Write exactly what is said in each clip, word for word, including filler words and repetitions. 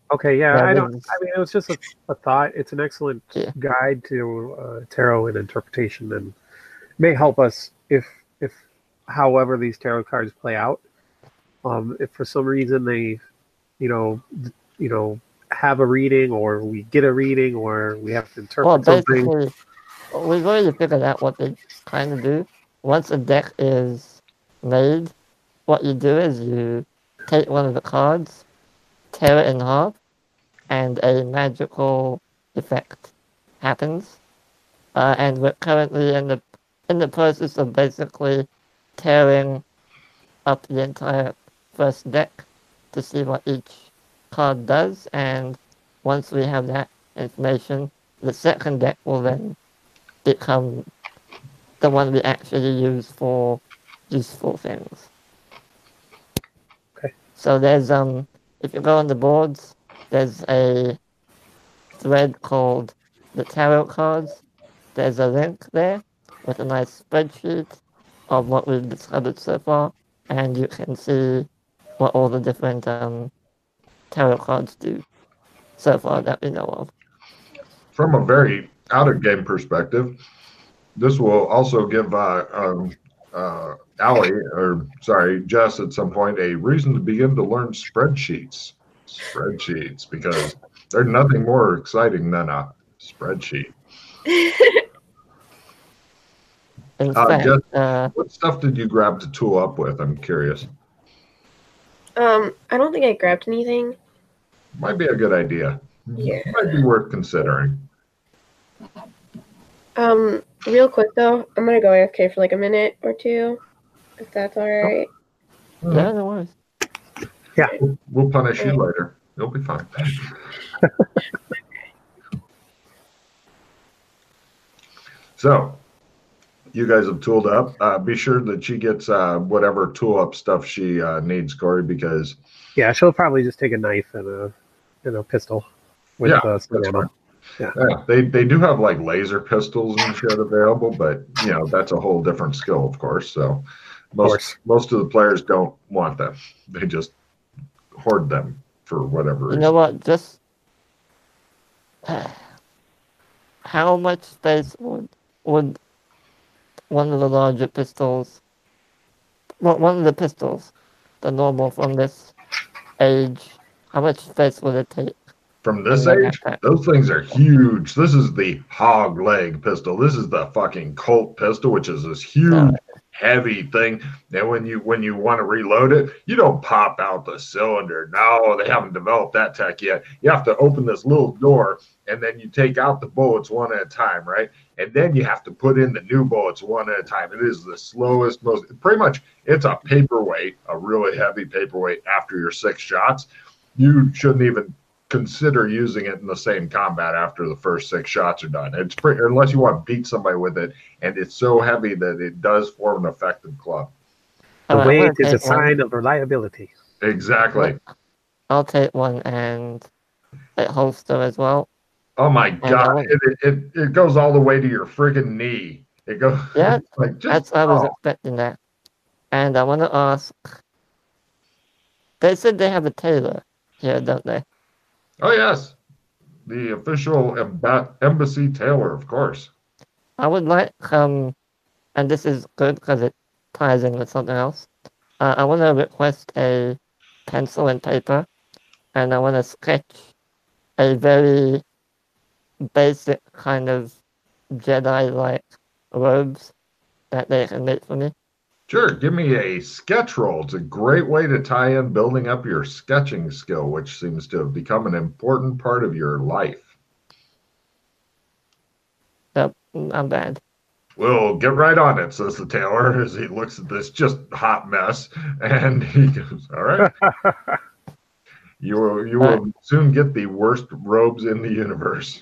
Okay, yeah, That I don't. is, I mean, it was just a, a thought. It's an excellent yeah. guide to uh, tarot and interpretation, and may help us if if however these tarot cards play out. Um, if for some reason they, you know, th- you know, have a reading, or we get a reading, or we have to Well, interpret something. basically, we've already figured out what they kind of do. Once a deck is made, what you do is you take one of the cards, tear it in half, and a magical effect happens. Uh, and we're currently in the in the process of basically tearing up the entire first deck to see what each card does. And once we have that information, the second deck will then become the one we actually use for useful things. Okay. So there's um if you go on the boards, there's a thread called the tarot cards. There's a link there with a nice spreadsheet of what we've discovered so far, and you can see what all the different um tarot cards do so far that we know of. From a very out of game perspective, this will also give uh, um, uh, Allie, or sorry, Jess, at some point, a reason to begin to learn spreadsheets. Spreadsheets, because there's nothing more exciting than a spreadsheet. In Uh, fact, Jess, uh, what stuff did you grab to tool up with? I'm curious. Um, I don't think I grabbed anything. Might be a good idea. Yeah. Might be worth considering. Um, real quick though, I'm gonna go A F K for like a minute or two, if that's all right. yeah, no worries. Yeah. We'll, we'll punish you later. You'll be fine. So, you guys have tooled up. Uh, be sure that she gets uh, whatever tool up stuff she uh, needs, Corey, because Yeah, she'll probably just take a knife and a and a pistol with Yeah, uh, that's ammo. right. Yeah. yeah, they they do have like laser pistols and shit available, but you know that's a whole different skill, of course. So most course. most of the players don't want them; they just hoard them for whatever You reason. know what? Just how much space would would one of the larger pistols, well, one of the pistols, the normal from this age, how much space would it take? From this in the age, backpack? those things are huge. This is the hog leg pistol. This is the fucking Colt pistol, which is this huge, Alright. heavy thing. And when you when you want to reload it, you don't pop out the cylinder. No, they haven't developed that tech yet. You have to open this little door, and then you take out the bullets one at a time, right? And then you have to put in the new bullets one at a time. It is the slowest, most pretty much. It's a paperweight, a really heavy paperweight. After your six shots, you shouldn't even consider using it in the same combat after the first six shots are done. It's pretty, unless you want to beat somebody with it, and it's so heavy that it does form an effective club. The Alright, I'm weight gonna is a take one. sign of reliability. Exactly. I'll take one and a holster as well. Oh my And I god! want- It, it, it, it goes all the way to your friggin' knee. It goes Yeah, like just That's I was oh. expecting that. And I want to ask. They said they have a tailor here, don't they? Oh yes, the official emba- embassy tailor, of course. I would like um, and this is good because it ties in with something else. Uh, I want to request a pencil and paper, and I want to sketch a very basic kind of Jedi-like robes that they can make for me. Sure, give me a sketch roll. It's a great way to tie in building up your sketching skill, which seems to have become an important part of your life. Yep, not bad. Well, get right on it, says the tailor as he looks at this just hot mess. And he goes, all right. You will, you will Right. soon get the worst robes in the universe.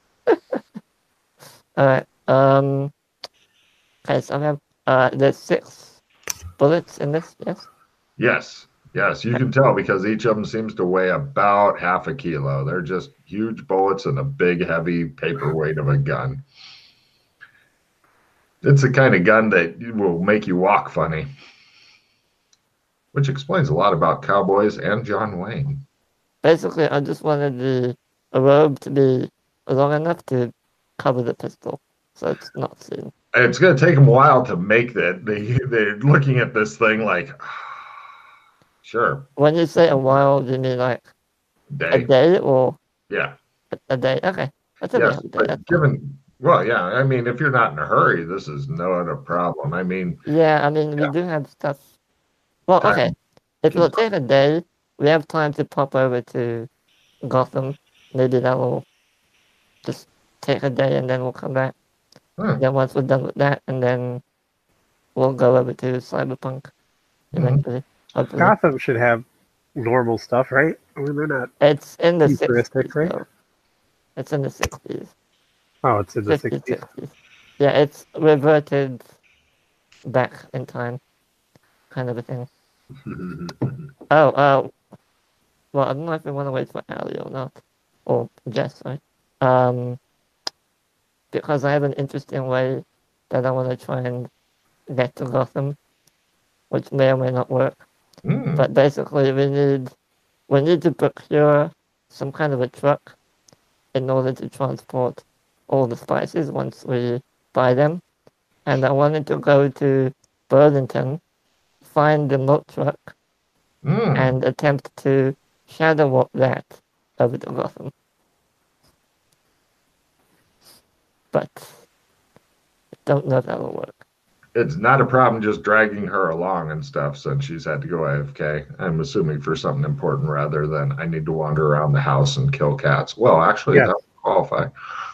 All right. Um. Okay, so I have uh, there's six bullets in this. Yes. Yes, yes, you can tell because each of them seems to weigh about half a kilo. They're just huge bullets and a big, heavy paperweight of a gun. It's the kind of gun that will make you walk funny, which explains a lot about cowboys and John Wayne. Basically, I just wanted the robe to be long enough to cover the pistol, so it's not seen. It's going to take them a while to make that. They, they're looking at this thing like, sure. When you say a while, do you mean like Day. a day or Yeah. a, a day? Okay. That's a Yes, day. but That's given, well, yeah, I mean, if you're not in a hurry, this is not a problem. I mean, Yeah, I mean, we Yeah. do have stuff. Well, Time. okay. If it'll take a day, we have time to pop over to Gotham. Maybe that will just take a day and then we'll come back. Hmm. Then once we're done with that, and then we'll go over to Cyberpunk eventually. Hopefully. Gotham should have normal stuff, right? I mean, they're not. It's in the Futuristic, sixties, right? though. It's in the sixties. Oh, it's in the fifties, sixties. sixties. Yeah, it's reverted back in time, kind of a thing. Oh, uh, well, I don't know if we want to wait for Ali or not, or Jess, sorry. Um, because I have an interesting way that I want to try and get to Gotham, which may or may not work. Hmm. But basically, we need we need to procure some kind of a truck in order to transport all the spices once we buy them. And I wanted to go to Burlington, find the milk truck, Hmm. and attempt to shadow walk that over to Gotham. But I don't know if that'll work. It's not a problem just dragging her along and stuff since she's had to go A F K. I'm assuming for something important rather than I need to wander around the house and kill cats. Well, actually, Yes. that would qualify.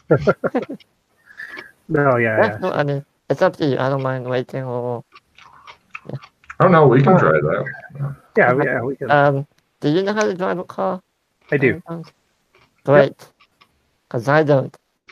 No, yeah, That's yeah. no, I mean, it's up to you. I don't mind waiting or. Oh, no, we can Uh, try that. Yeah, yeah, we can. Um, do you know how to drive a car? I do. Great. Because I don't.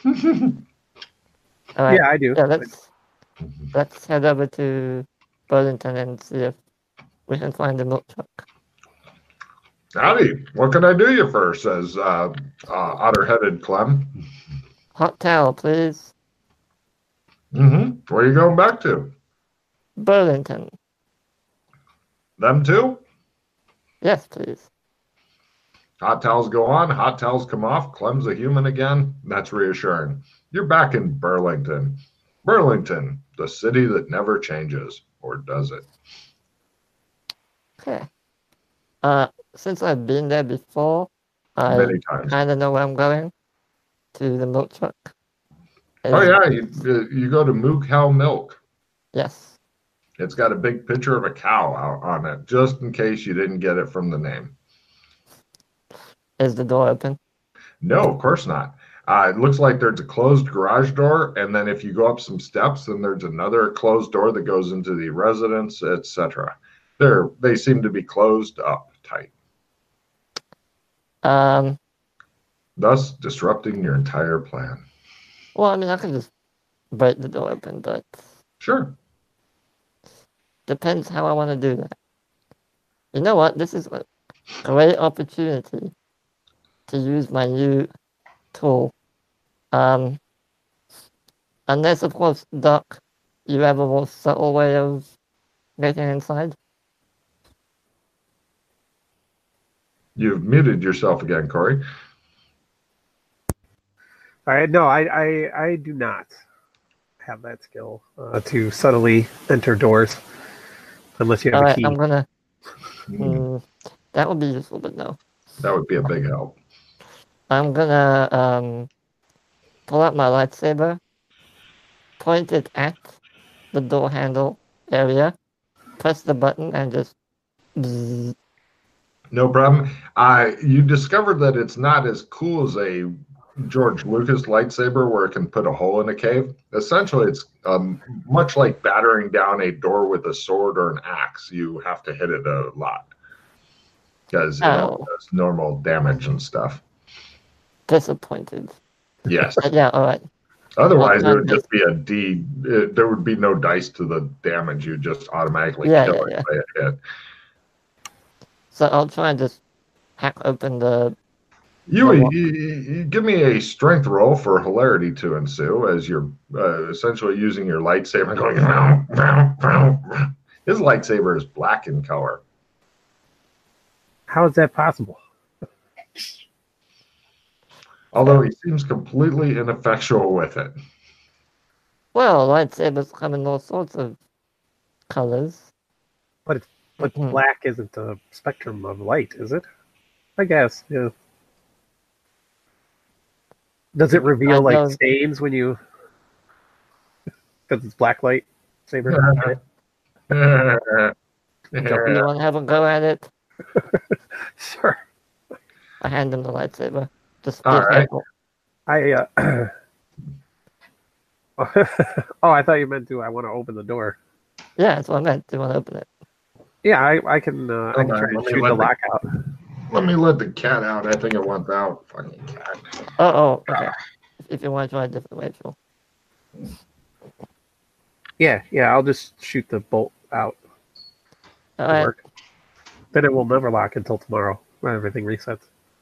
All right. Yeah, I do. Yeah, let's let's head over to Burlington and see if we can find the milk truck. Howdy, what can I do you for? Says uh, uh, otter-headed Clem. Hot towel, please. Mm-hmm. Where are you going back to? Burlington. Them too? Yes, please. Hot towels go on, hot towels come off. Clem's a human again. That's reassuring. You're back in Burlington. Burlington, the city that never changes. Or does it? Okay. Uh, since I've been there before, I Many times. kind of know where I'm going. To the milk truck. Oh, Is- yeah, you, you go to Mook Hell Milk. Yes. It's got a big picture of a cow out on it, just in case you didn't get it from the name. Is the door open? No, of course not. Uh, it looks like there's a closed garage door, and then if you go up some steps, then there's another closed door that goes into the residence, et cetera. They're they seem to be closed up tight, Um. thus disrupting your entire plan. Well, I mean, I can just break the door open, but Sure. depends how I want to do that. You know what? This is a great opportunity to use my new tool. Um, unless, of course, Doc, you have a more subtle way of getting inside. You've muted yourself again, Corey. All right, no, I, I, I do not have that skill uh, to subtly enter doors, unless you have All a right, key. I'm gonna. Mm, Mm, that would be useful, but no. that would be a big help. I'm gonna um, pull out my lightsaber, point it at the door handle area, press the button, and just. Bzzz. No problem. Uh, you discovered that it's not as cool as a George Lucas lightsaber where it can put a hole in a cave. Essentially, it's um, much like battering down a door with a sword or an axe. You have to hit it a lot because it Oh. does normal damage and stuff. Disappointed. Yes. But yeah, alright. Otherwise, Well, it would just be a D. It, there would be no dice to the damage. You just automatically Yeah, kill yeah, it by a hit. So I'll try and just hack open the. You, So you, what- you- you give me a strength roll for hilarity to ensue as you're uh, essentially using your lightsaber and going. "Vroom, vroom, vroom." His lightsaber is black in color. How is that possible? Although he seems completely ineffectual with it. Well, lightsabers come in all sorts of colors. But Mhm. black isn't a spectrum of light, is it? I guess, yeah. Does it reveal I like don't- stains when you? Because it's black light saber. Yeah. Do you want to have a go at it? Sure. I hand him the lightsaber. Just be All right. careful. I. Uh... oh, I thought you meant to. I want to open the door. Yeah, that's what I meant. Do you want to open it? Yeah, I, I can. Uh, I can Hold try on, to let me shoot let the the- lock out. Let me let the cat out. I think it wants out. Fucking cat. Oh, oh, okay. If you want to try a different way, sure. Yeah, yeah. I'll just shoot the bolt out. All to right. work. Then it will never lock until tomorrow when everything resets.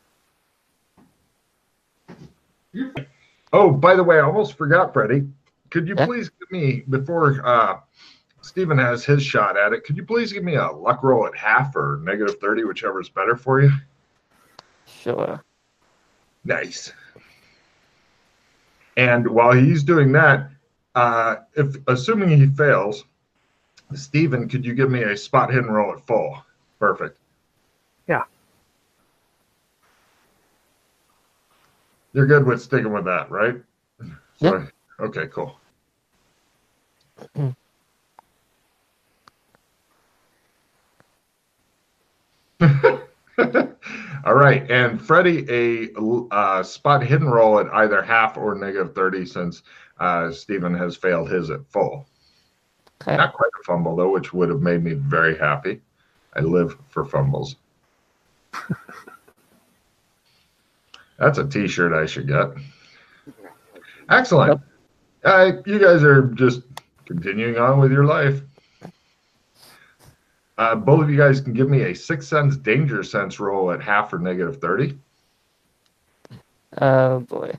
Oh, by the way, I almost forgot, Freddie. Could you Yeah? please give me, before uh, Stephen has his shot at it, could you please give me a luck roll at half or negative thirty, whichever is better for you? Sure. Nice. And while he's doing that, uh, if assuming he fails, Stephen, could you give me a spot hidden roll at full? Perfect. Yeah. You're good with sticking with that, right? Yeah. So, okay, cool. All right, and Freddie, a uh, spot hidden roll at either half or negative thirty, since uh, Stephen has failed his at full. Okay. Not quite a fumble though, which would have made me very happy. I live for fumbles. That's a T-shirt I should get. Excellent. Uh, you guys are just continuing on with your life. Uh, both of you guys can give me a sixth sense danger sense roll at half or negative thirty. Oh, boy.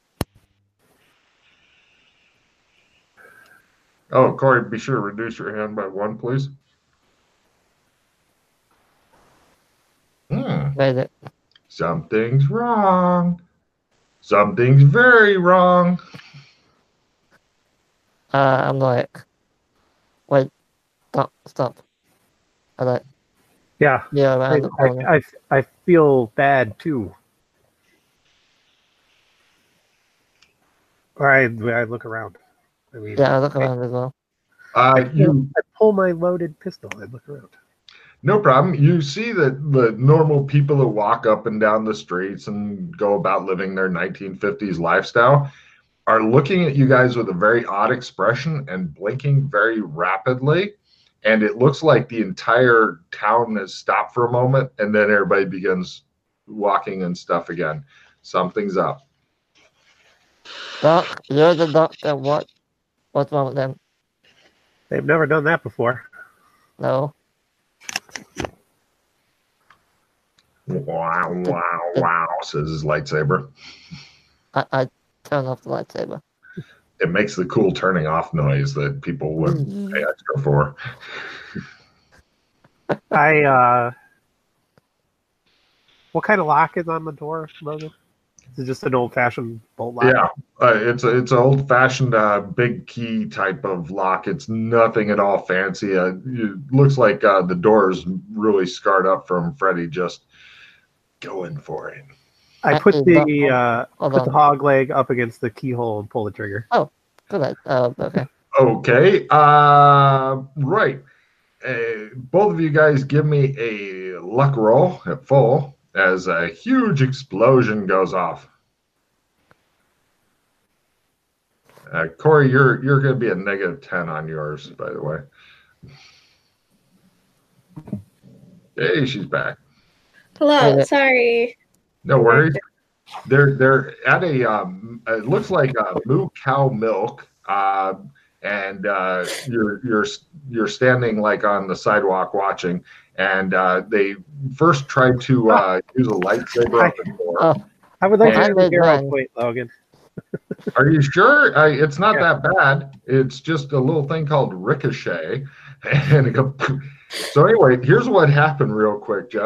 Oh, Corey, be sure to reduce your hand by one, please. Hmm. Made it. Something's wrong. Something's very wrong. Uh, I'm like, wait, stop, stop. I like, Yeah, yeah, I, around the corner. I, I, I feel bad too. All right, I look around. I mean, Yeah, I look around as well. Uh, you I pull my loaded pistol. I look around. No problem. You see that the normal people who walk up and down the streets and go about living their nineteen fifties lifestyle are looking at you guys with a very odd expression and blinking very rapidly. And it looks like the entire town has stopped for a moment, and then everybody begins walking and stuff again. Something's up. Doc, you're the doctor. What? What's wrong with them? They've never done that before. No. Wow, wow, wow, says his lightsaber. I, I turn off the lightsaber. It makes the cool turning off noise that people would pay extra for. I, uh, what kind of lock is on the door, Logan? Is it just an old fashioned bolt lock? Yeah, uh, it's a, it's an old fashioned uh, big key type of lock. It's nothing at all fancy. Uh, it looks like uh, the door is really scarred up from Freddie just going for it. I Uh, put is the, that- uh, Hold put on. the hog leg up against the keyhole and pull the trigger. Good. night. Uh, okay. Okay, uh, right. Uh, both of you guys give me a luck roll at full as a huge explosion goes off. Uh, Corey, you're you're going to be a negative ten on yours, by the way. Hey, she's back. Hello, Hey. sorry. No worries. They're they're at a um, it looks like a moo cow milk, uh, and uh, you're you're you're standing like on the sidewalk watching, and uh, they first tried to uh, use a lightsaber at the door. Oh, I would like I to see the made hero mine. point, Logan. Are you sure? I, it's not Yeah. that bad. It's just a little thing called ricochet, and it go, so anyway, here's what happened real quick, Jess.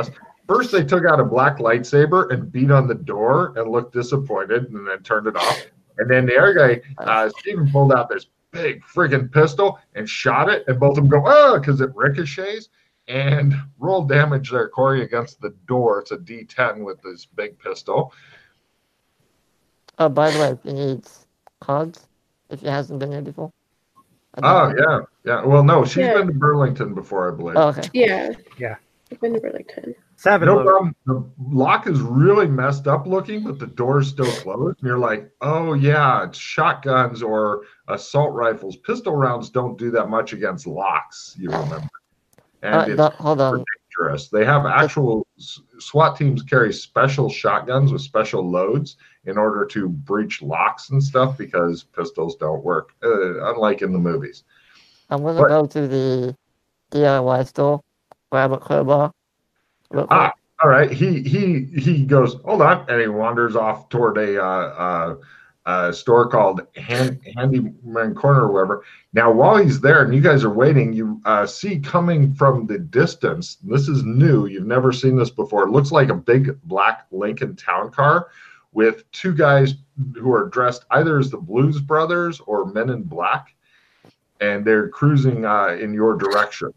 First, they took out a black lightsaber and beat on the door and looked disappointed and then turned it off. And then the other guy, uh, Steven, pulled out this big friggin' pistol and shot it. And both of them go, oh, because it ricochets. And roll damage there, Corey, against the door. It's a D ten with this big pistol. Oh, by the way, if you need cards, if it hasn't been there before. Oh, yeah. Yeah. Well, no, she's Yeah. been to Burlington before, I believe. Oh, okay. Yeah. Yeah. I've been to Burlington. Seven. No of them. problem. The lock is really messed up looking, but the door's still closed. And you're like, oh, yeah, it's shotguns or assault rifles. Pistol rounds don't do that much against locks, you remember. And Uh, it's no, hold on. dangerous. They have actual SWAT teams carry special shotguns with special loads in order to breach locks and stuff because pistols don't work, uh, unlike in the movies. I'm gonna What? go to the D I Y store, grab a crowbar. real quick. Ah, all right. He he he goes, hold on, and he wanders off toward a uh, uh, uh, store called Hand, Handyman Corner or whatever. Now, while he's there and you guys are waiting, you uh, see coming from the distance. This is new. You've never seen this before. It looks like a big black Lincoln Town Car with two guys who are dressed either as the Blues Brothers or Men in Black, and they're cruising uh, in your direction.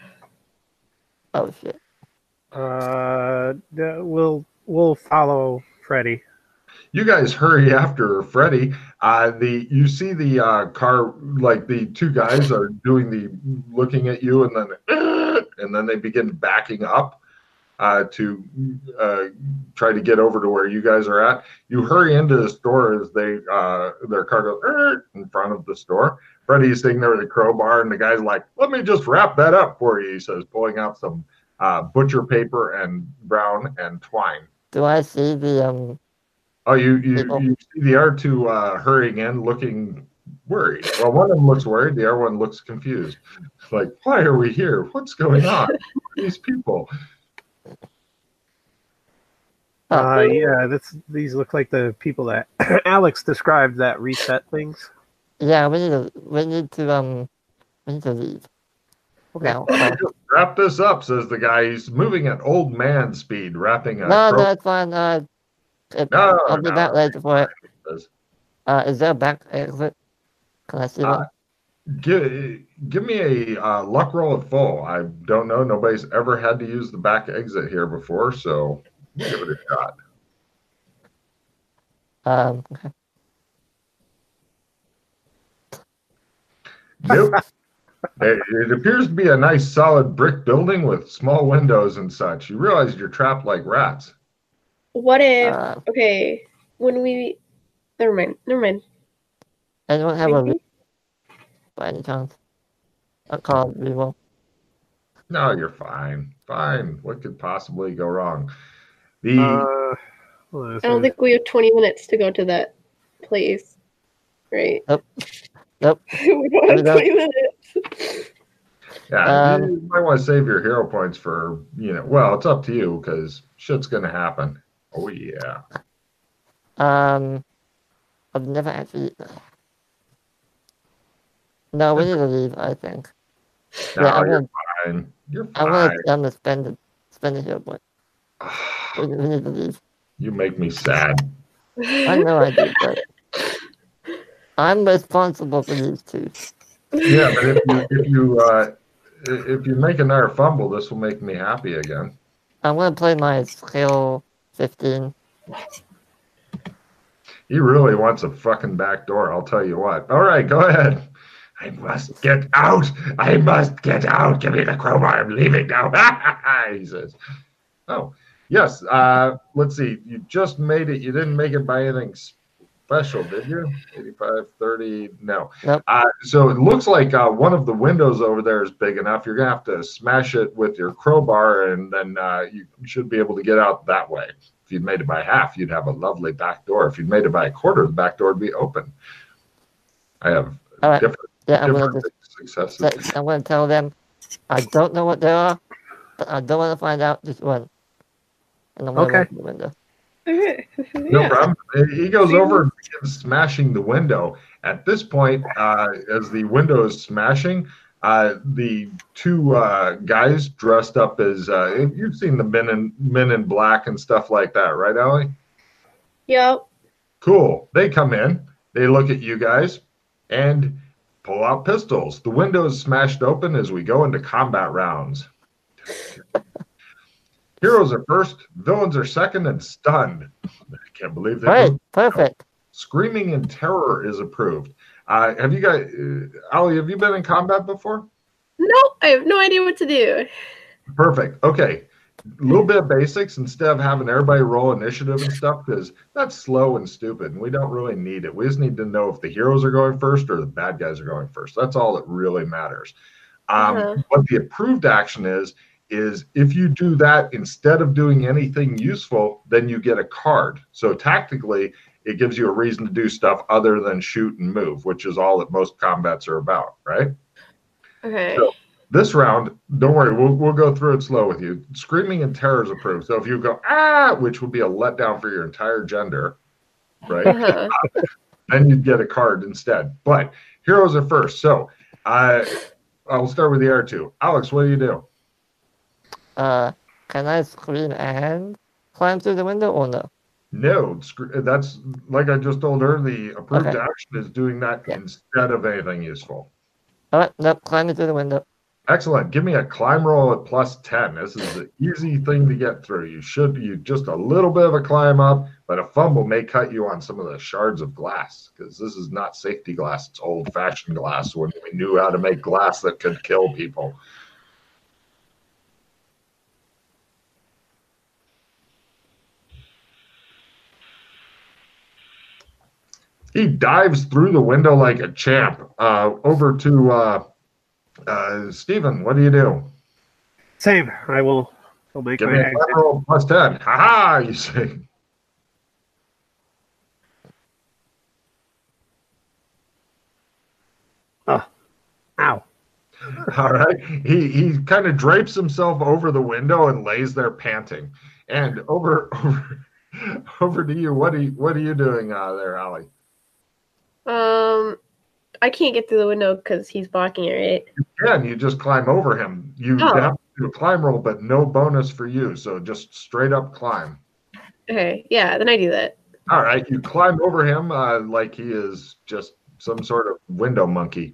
Oh shit. Uh, the- we'll we'll follow Freddy. You guys hurry after Freddy. Uh, the you see the uh, car, like the two guys are doing the looking at you, and then and then they begin backing up uh, to uh, try to get over to where you guys are at. You hurry into the store as they uh, their car goes in front of the store. Freddy's sitting there with a crowbar, and the guy's like, "Let me just wrap that up for you," he says, pulling out some uh, butcher paper and brown and twine. Do I see the um? Oh, you you, People. you see the other two uh, hurrying in, looking worried. Well, one of them looks worried. The other one looks confused. Like, why are we here? What's going on? Who are these people? Uh, yeah, this these look like the people that Alex described that reset things. Yeah, we need to. We need to um. We need to leave. Okay. Now. Uh, Wrap this up, says the guy. He's moving at old man speed, wrapping a no, crow- that's fine. Uh, it, No, I'll be no. back later for it. says, Uh, is there a back exit? Can I see Uh, one? Give, give me a uh, luck roll at full. I don't know. Nobody's ever had to use the back exit here before, so give it a shot. Um. Okay. Nope. It, it appears to be a nice solid brick building with small windows and such. You realize you're trapped like rats. What if? Uh, Okay, when we. Never mind. Never mind. anyone have a Maybe? by any chance? A call reroll. No, you're fine. Fine. What could possibly go wrong? The Uh, well, I don't think we have twenty minutes to go to that place, right? Nope. Nope. we don't There we have go. twenty minutes. yeah, um, you might want to save your hero points for, you know, well, it's up to you because shit's going to happen. Oh, yeah. Um, I've never actually. No, we need to leave. I think. No, Yeah, I'm you're gonna. fine. You're I'm fine. gonna. I'm gonna spend it. Spend it here, but we, we need to leave. You make me sad. I know I do, but I'm responsible for these two. Yeah, but if you if you uh, if you make another fumble, this will make me happy again. I'm gonna play my skill fifteen. He really wants a fucking back door, I'll tell you what. All right, go ahead. I must get out. I must get out. Give me the crowbar. I'm leaving now. He says. Oh, yes. Uh, let's see. You just made it. You didn't make it by anything special, did you? eighty-five, thirty. No. Nope. Uh, so it looks like uh, one of the windows over there is big enough. You're going to have to smash it with your crowbar, and then uh, you should be able to get out that way. If you'd made it by half, you'd have a lovely back door. If you'd made it by a quarter, the back door would be open. I have All right. different, Yeah, I'm gonna different just. successes. Let, I'm gonna tell them. I don't know what they are, but I don't want to find out. Just run. And I'm gonna Okay. run to the window. Okay. No Yeah. problem. He goes over and begins smashing the window. At this point, uh, as the window is smashing, Uh, the two uh, guys dressed up as uh, you've seen the men in men in black and stuff like that, right, Allie? Yep. Cool. They come in, they look at you guys, and pull out pistols. The window is smashed open as we go into combat rounds. Heroes are first, villains are second, and stunned. I can't believe they Right, moved. perfect. Screaming in terror is approved. Uh, have you guys, uh, Ali, have you been in combat before? Nope. I have no idea what to do. Perfect. Okay. A little bit of basics instead of having everybody roll initiative and stuff, because that's slow and stupid, and we don't really need it. We just need to know if the heroes are going first or the bad guys are going first. That's all that really matters. Um, Uh-huh. What the approved action is, is if you do that instead of doing anything useful, then you get a card. So tactically, it gives you a reason to do stuff other than shoot and move, which is all that most combats are about, right? Okay. So this round, don't worry, we'll, we'll go through it slow with you. Screaming in terror is approved. So if you go, ah, which would be a letdown for your entire gender, right? Uh-huh. Then you'd get a card instead. But heroes are first. So I, I'll start with the air two. Alex, what do you do? Uh, can I scream and climb through the window or no? No, that's like I just told her, the approved Okay. action is doing that Yeah. instead of anything useful. All right, nope, climbing through the window. Excellent. Give me a climb roll at plus ten. This is an easy thing to get through. You should you just a little bit of a climb up, but a fumble may cut you on some of the shards of glass, because this is not safety glass. It's old-fashioned glass when we knew how to make glass that could kill people. He dives through the window like a champ. Uh, over to uh, uh, Stephen. What do you do? Same. I will. I'll make Give my me a exit. climb roll plus ten. Ha ha! You say. Oh, ow! All right. He he kind of drapes himself over the window and lays there panting. And over over over to you. What are you what are you doing uh, there, Allie? Um, I can't get through the window because he's blocking it, right? Again, you just climb over him. You Oh. have to do a climb roll, but no bonus for you. So just straight up climb. Okay, yeah, then I do that. All right. You climb over him uh, like he is just some sort of window monkey.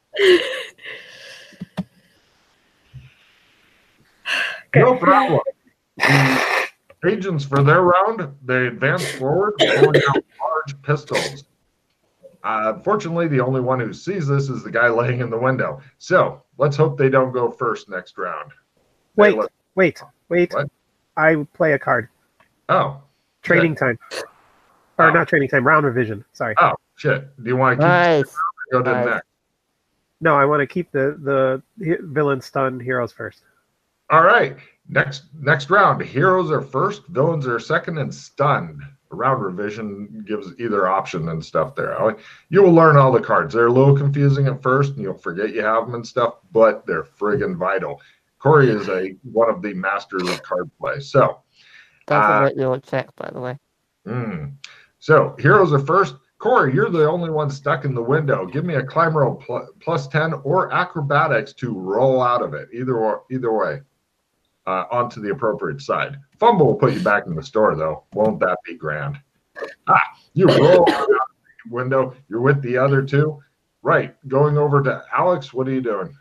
No problem. The agents for their round, they advance forward, pulling out large pistols. Uh, fortunately, the only one who sees this is the guy laying in the window. So let's hope they don't go first next round. Hey, Wait, look. wait, wait. What? I play a card. Oh, Trading time. Or Oh. not trading time. Round revision. Sorry. oh, shit. Do you want to keep Nice. go to the Nice. next? No, I want to keep the the he- villain stun heroes first. All right. Next next round. Heroes are first, villains are second, and stunned. Round revision gives either option and stuff there. You will learn all the cards. They're a little confusing at first, and you'll forget you have them and stuff, but they're friggin' vital. Corey is a one of the masters of card play. So, That's Uh, a great little check, by the way. mm. so heroes are first. Corey, you're the only one stuck in the window. Give me a climb roll pl- plus ten or acrobatics to roll out of it. Either or, either way. Uh, onto the appropriate side. Fumble will put you back in the store, though. Won't that be grand? Ah, you roll out the window. You're with the other two. Right. Going over to Alex. What are you doing?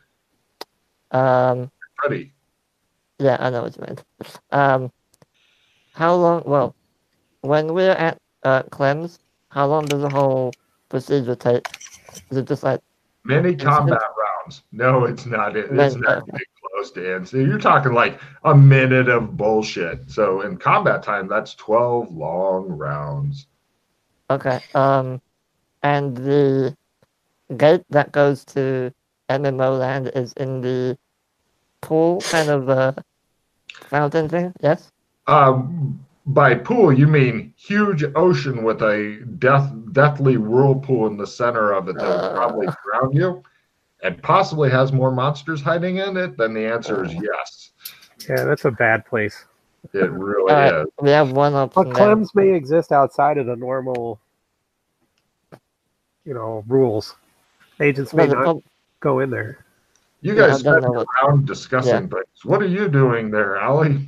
Um, Ready. yeah, I know what you meant. Um, how long? Well, when we're at uh, Clem's, how long does the whole procedure take? Is it just like Many It's combat rounds. No, it's not. It, it's Then- not okay. even close to end. So you're talking like a minute of bullshit. So in combat time, that's twelve long rounds. okay? Um, and the gate that goes to M M O land is in the pool, kind of uh, fountain thing. Yes. Um, by pool, you mean huge ocean with a death, deathly whirlpool in the center of it that will probably Uh. drown you, and possibly has more monsters hiding in it. Then the answer is yes. Yeah, that's a bad place. It really All right, is. we have one But option. then. Clems may exist outside of the normal, you know, rules. Agents may No, the not prob- go in there. You Yeah, I guys don't spent know what. around discussing things. What are you doing there, Allie?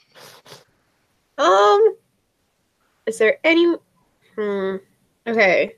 Um, is there any? Hmm. Okay.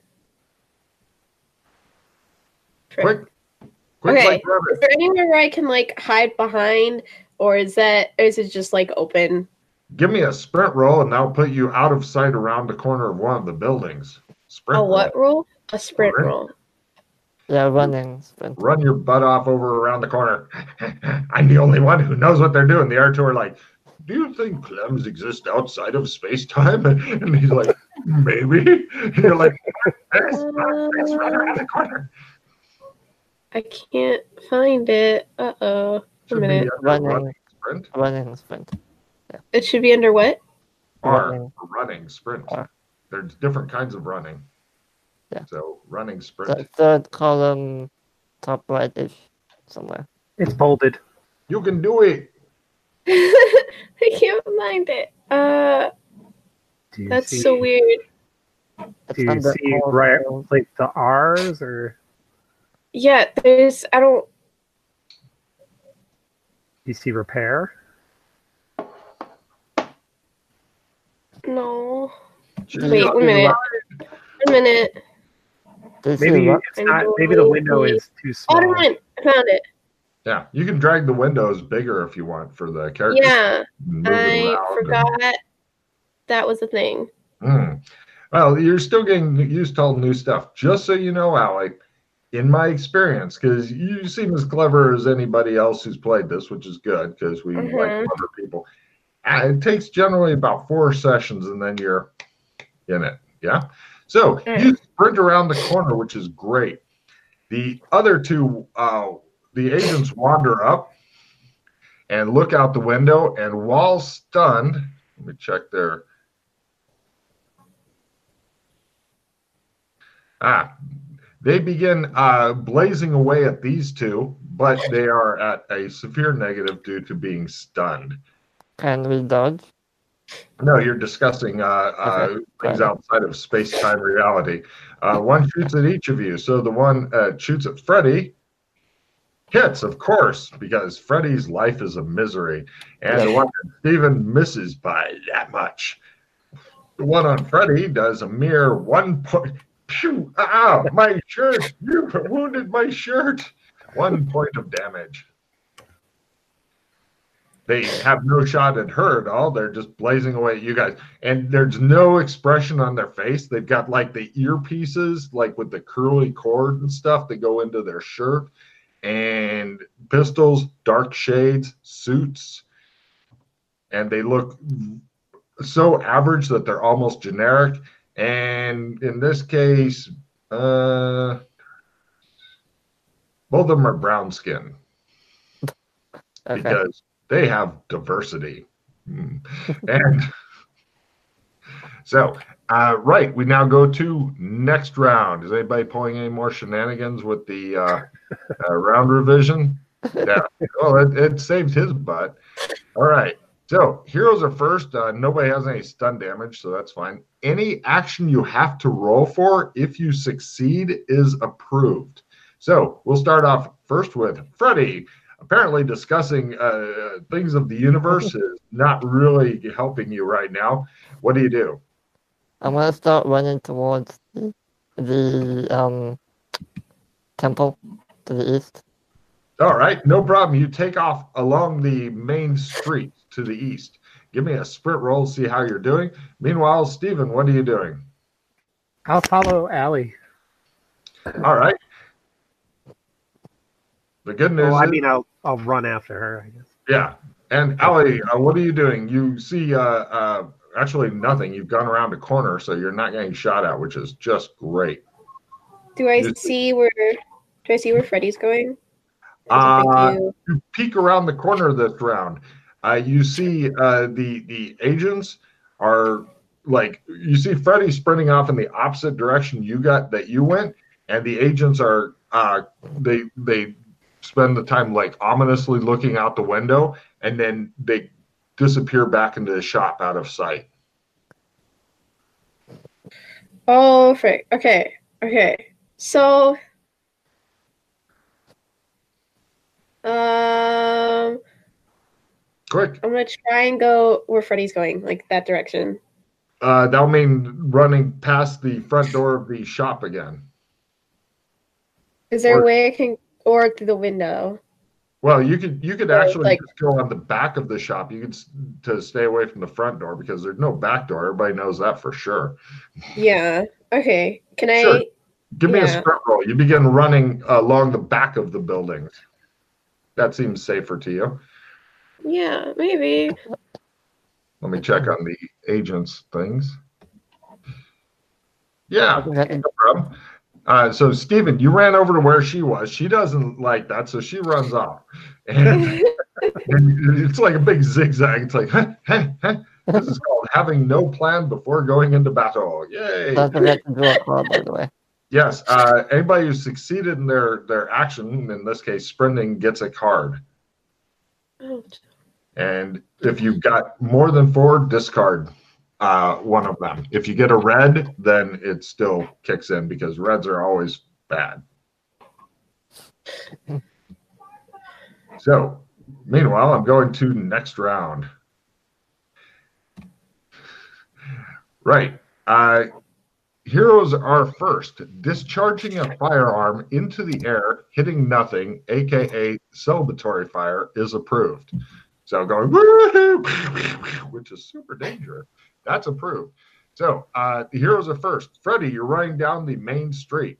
Quick, Frick. quick, Okay. like rabbit. Is there anywhere where I can like hide behind, or is that, or is it just like open? Give me a sprint roll, and that'll put you out of sight around the corner of one of the buildings. Sprint A roll. what roll? A sprint Sprint. roll. Yeah, running sprint. Run your butt off over around the corner. I'm the only one who knows what they're doing. The R two are like, do you think Clems exist outside of space time? And he's like, maybe. And you're like, let's, let's run around the corner. I can't find it. Uh oh. A Should minute. be under Running. running sprint. Running sprint. It should be under what? R, Running. running sprint. R. There's different kinds of running. Yeah. So running sprint. The third column, top right-ish, somewhere. It's bolded. You can do it. I can't find it. Uh, Do you that's see, so weird. It's Do you under see all right, the- like the R's or Yeah, there's. I don't. do you see repair? No. She's Wait, got one me minute. right. One minute. Do you see Maybe what? it's not. Maybe the window is too Oh, small. never mind. I found it. Yeah, you can drag the windows bigger if you want for the characters. Yeah, Move it I around and- forgot that was a thing. Mm. Well, you're still getting used to all the new stuff. Just so you know, Allie, in my experience, because you seem as clever as anybody else who's played this, which is good because we Mhm. like clever people. Uh, It takes generally about four sessions and then you're in it. Yeah. So you sprint around the corner, which is great. The other two, uh, the agents wander up and look out the window, and while stunned, let me check their. Ah, they begin uh, blazing away at these two, but they are at a severe negative due to being stunned. Can we dodge? No, you're discussing uh, uh, Okay. things Right. outside of space-time reality. Uh, one shoots at each of you. So the one uh, shoots at Freddy, hits, of course, because Freddy's life is a misery. And the one that Steven misses by that much. The one on Freddy does a mere one point. Phew, ah, my shirt! You wounded my shirt! One point of damage. They have no shot at her at all. They're just blazing away at you guys. And there's no expression on their face. They've got like the earpieces, like with the curly cord and stuff that go into their shirt, and pistols, dark shades, suits. And they look so average that they're almost generic. And in this case, uh, both of them are brown skin. Okay. Because they have diversity. Mm. And so, uh, right, we now go to next round. Is anybody pulling any more shenanigans with the uh, uh, round revision? Yeah. Well, it, it saved his butt. All right. So, heroes are first. Uh, nobody has any stun damage, so that's fine. Any action you have to roll for, if you succeed, is approved. So, we'll start off first with Freddy. Apparently discussing uh, things of the universe is not really helping you right now. What do you do? I'm gonna start running towards the, the um temple to the east. All right, no problem. You take off along the main street to the east. Give me a sprint roll, see how you're doing. Meanwhile, Steven, what are you doing? I'll follow Allie. All right. The good news Well, I is, mean, I'll I'll run after her. I guess. yeah. And Allie, uh, what are you doing? You see, uh, uh, actually nothing. You've gone around a corner, so you're not getting shot at, which is just great. Do I You- see where? Do I see where Freddy's going? Uh, Thank you. you peek around the corner this round. Uh, you see uh, the the agents are like you see Freddy sprinting off in the opposite direction you got that you went, and the agents are uh, they they spend the time like ominously looking out the window, and then they disappear back into the shop out of sight. Oh, frick. Okay. Okay. So Um, Quick. I'm gonna try and go where Freddy's going, like that direction. Uh, that'll mean running past the front door of the shop again. Is there Or- a way I can, or through the window? Well, you could you could Or, actually like- just go on the back of the shop. You could s- to stay away from the front door because there's no back door. Everybody knows that for sure. Yeah. Okay. Can I? Sure. Give me a Yeah. sprint roll. You begin running along the back of the buildings. That seems safer to you. Yeah, maybe. Let me check on the agents things. Yeah, I think that no problem. Uh, so, Stephen, you ran over to where she was. She doesn't like that, so she runs off. And, and it's like a big zigzag. It's like, huh, huh, huh. This is called having no plan before going into battle. Yay! Don't forget to draw a card, by the way. Yes, uh, anybody who succeeded in their, their action, in this case sprinting, gets a card. Oh, And if you've got more than four, discard uh, one of them. If you get a red, then it still kicks in because reds are always bad. So, meanwhile, I'm going to next round. Right. Uh, heroes are first. Discharging a firearm into the air, hitting nothing, aka celebratory fire, is approved. So going, woo-hoo, which is super dangerous. That's approved. So uh, the heroes are first. Freddy, you're running down the main street.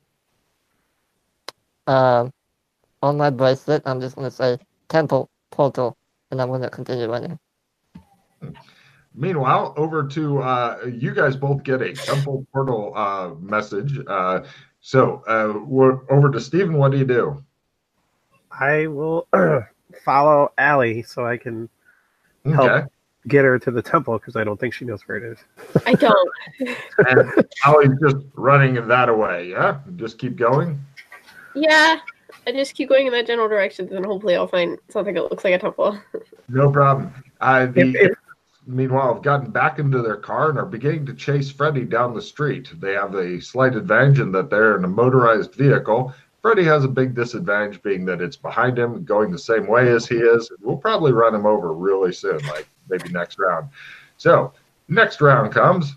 Um, on my bracelet, I'm just gonna say temple portal, and I'm gonna continue running. Meanwhile, over to uh, you guys both get a temple portal uh, message. Uh, so uh, we're over to Stephen. What do you do? I will follow Allie so I can help Okay. get her to the temple because I don't think she knows where it is. I don't. And Allie's just running that away. Yeah. Just keep going. Yeah. I just keep going in that general direction, then hopefully I'll find something that looks like a temple. No problem. Uh, the If- if- Meanwhile, have gotten back into their car and are beginning to chase Freddy down the street. They have a slight advantage in that they're in a motorized vehicle. Freddy has a big disadvantage being that it's behind him, going the same way as he is. We'll probably run him over really soon, like maybe next round. So, next round comes.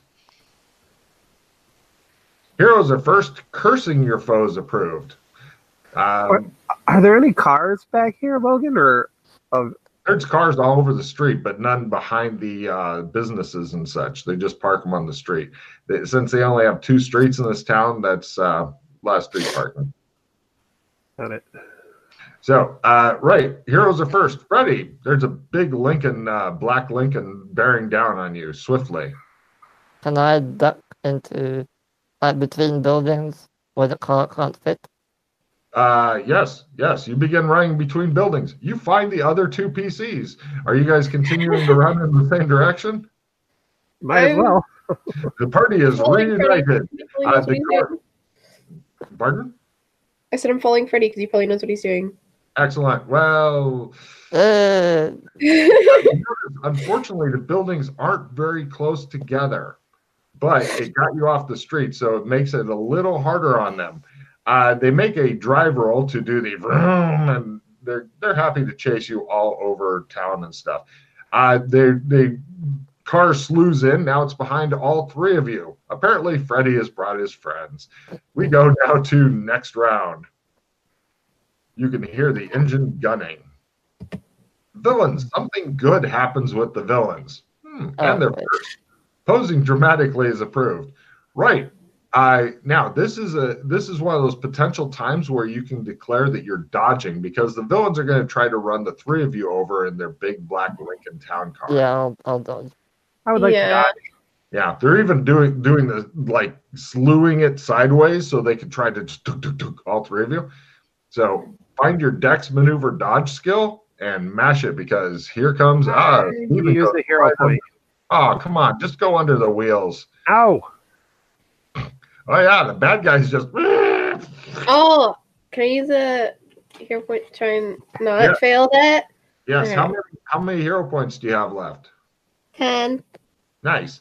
Heroes are first. Cursing your foes approved. Um, Are there any cars back here, Logan, or of There's cars all over the street, but none behind the uh, businesses and such. They just park them on the street. They, since they only have two streets in this town, that's uh, a lot of street parking. on it? So, uh, right, heroes are first. Freddy, there's a big Lincoln, uh, black Lincoln bearing down on you swiftly. Can I duck into like between buildings where the car can't fit? Uh, yes, yes, you begin running between buildings. You find the other two P Cs. Are you guys continuing to run in the same direction? Might as I'm- well. The party is Following Freddy, reunited. he probably Uh, knows what the he's car- doing. Pardon? I said I'm following Freddy because he probably knows what he's doing. Excellent. Well, Uh, unfortunately, the buildings aren't very close together, but it got you off the street, so it makes it a little harder on them. Uh, they make a drive roll to do the vroom, and they're they're happy to chase you all over town and stuff. Uh, they the car slews in. Now it's behind all three of you. Apparently, Freddy has brought his friends. We go now to next round. You can hear the engine gunning. Villains. Something good happens with the villains. Hmm. And they're Okay. first. Posing dramatically is approved. Right. I now this is a this is one of those potential times where you can declare that you're dodging because the villains are going to try to run the three of you over in their big black Lincoln Town car. yeah, I'll, I'll dodge. I would like Yeah. to dodge. Yeah, they're even doing doing the like slewing it sideways so they can try to just tuk, tuk, tuk, all three of you. So find your dex maneuver dodge skill and mash it because here comes ah You Steven use goes the hero right point. Oh, come on, just go under the wheels. Ow! Oh yeah, the bad guys just Oh, can I use a hero point to try and not Yeah. fail that? yes. How Okay. many how many hero points do you have left? Ten. Nice.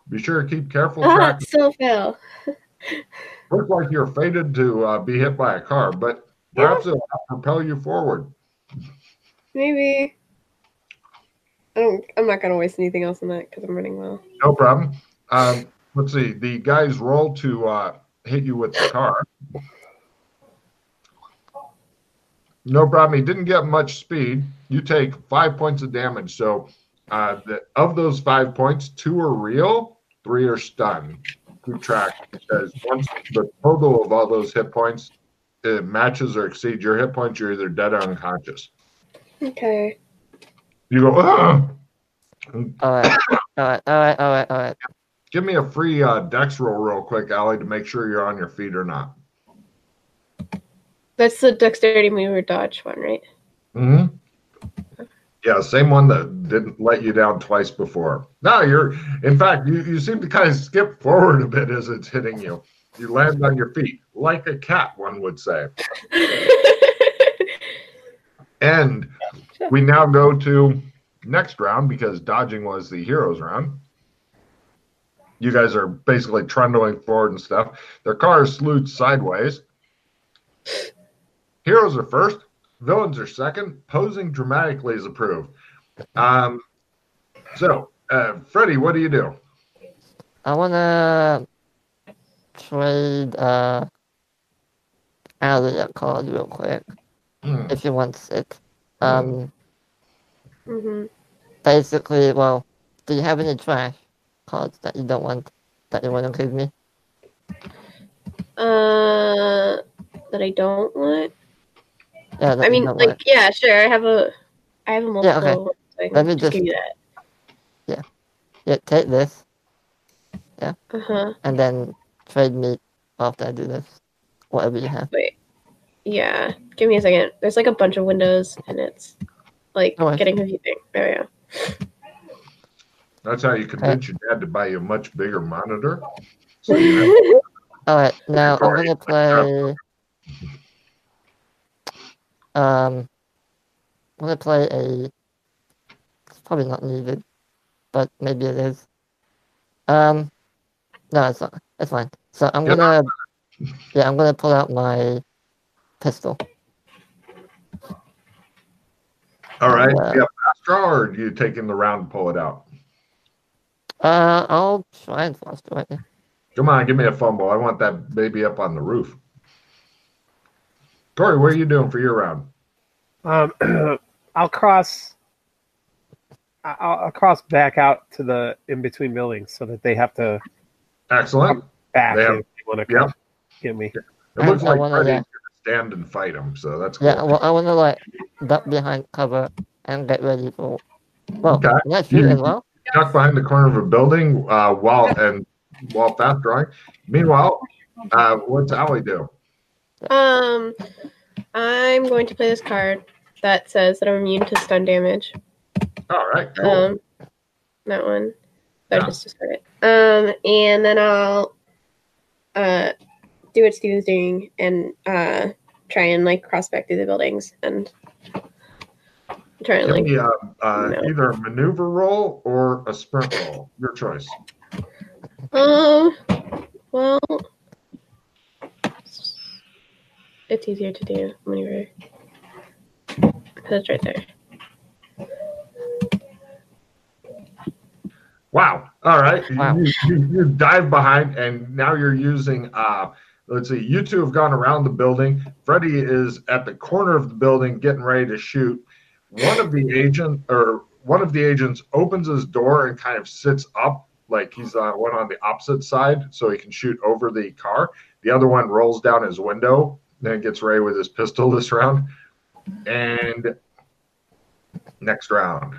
Be sure to keep careful Ah, track. still fail. Looks like you're fated to uh, be hit by a car, but perhaps it'll propel you forward. Maybe. I don't. I'm not gonna waste anything else on that because I'm running well. No problem. Um, let's see. The guys roll to uh, hit you with the car. No problem. He didn't get much speed. You take five points of damage. So uh, the, of those five points, two are real, three are stunned. Keep track because once the total of all those hit points it matches or exceeds your hit points, you're either dead or unconscious. Okay. You go, ugh! All right, all right, all right, all right, all right. Give me a free uh, dex roll real quick, Allie, to make sure you're on your feet or not. That's the dexterity maneuver dodge one, right? Mm-hmm. Yeah, same one that didn't let you down twice before. No, you're, in fact, you, you seem to kind of skip forward a bit as it's hitting you. You land on your feet, like a cat, one would say. And we now go to next round because dodging was the hero's round. You guys are basically trundling forward and stuff. Their car is slewed sideways. Heroes are first. Villains are second. Posing dramatically is approved. Um, so, uh, Freddie, what do you do? I wanna trade uh Allie a card real quick Hmm. if she wants it. Um, hmm basically, well, do you have any trash cards that you don't want that you want to give me? Uh, that I don't want. Yeah, that I you mean, don't like, want. yeah, sure. I have a, I have a multiple. Yeah, okay. One, so I can Let me just just- give you that. Yeah, take this Uh huh. and then trade me after I do this. Whatever you have. Wait. Yeah. Give me a second. There's like a bunch of windows, and it's like No worries. getting confusing. There we go. That's how you convince your dad to buy you a much bigger monitor. So you have, Alright, now I'm Sorry. gonna play. Um, I'm gonna play a. It's probably not needed, but maybe it is. Um, no, it's not. It's fine. So I'm Yeah. gonna. Yeah, I'm gonna pull out my pistol. all right. Uh, Yeah, fast draw, or do you take in the round and pull it out? Uh, I'll try and fast draw it. Come on, give me a fumble. I want that baby up on the roof. Corey, what are you doing for your round? Um, I'll cross. I'll, I'll cross back out to the in between buildings so that they have to Excellent. back They have- if they want to yep. come get me. It I- looks I like wanna, Freddie's yeah. going to stand and fight him, so that's cool. Yeah, well, I wanna like duck behind cover and get ready for. Well, Okay. can I shoot You- as well? Duck behind the corner of a building uh, while and while fast drawing. Meanwhile, uh, what's Allie do? Um, I'm going to play this card that says that I'm immune to stun damage. All right, cool. Um, that one. So Yeah. I just discard it. Um, and then I'll uh do what Steven's doing and uh try and like cross back through the buildings and try and Give like me uh, uh, no. either a maneuver roll or a sprint roll. Your choice. um well it's easier to do maneuver. That's right there. Wow. All right. Wow. You, you, you dive behind, and now you're using, uh, let's see, you two have gone around the building. Freddie is at the corner of the building getting ready to shoot. One of the agent or one of the agents opens his door and kind of sits up like he's uh, one on the opposite side so he can shoot over the car. The other one rolls down his window, then gets ready with his pistol this round. And next round.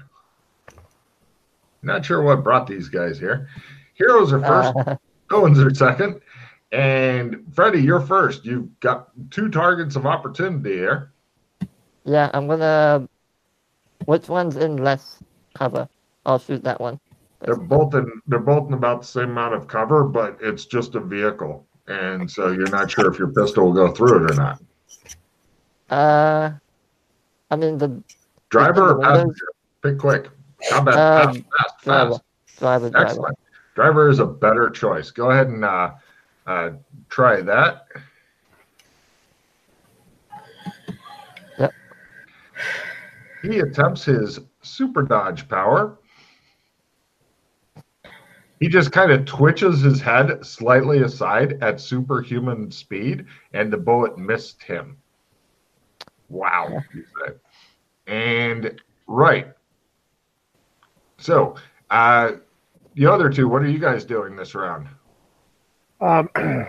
Not sure what brought these guys here. Heroes are first. Uh, Owens are second. And Freddie, you're first. You've got two targets of opportunity here. yeah, I'm gonna. Which one's in less cover? I'll shoot that one. They're both in they're both in about the same amount of cover, but it's just a vehicle. And so you're not sure if your pistol will go through it or not. Uh, I mean the Driver or the windows? passenger? Pick quick. Combat Um, fast, fast, driver, fast. driver, driver. Excellent. Driver is a better choice. Go ahead and uh, uh, try that. Yep. He attempts his super dodge power. He just kind of twitches his head slightly aside at superhuman speed, and the bullet missed him. Wow, you say. And right. So, uh, the other two, what are you guys doing this round? Um,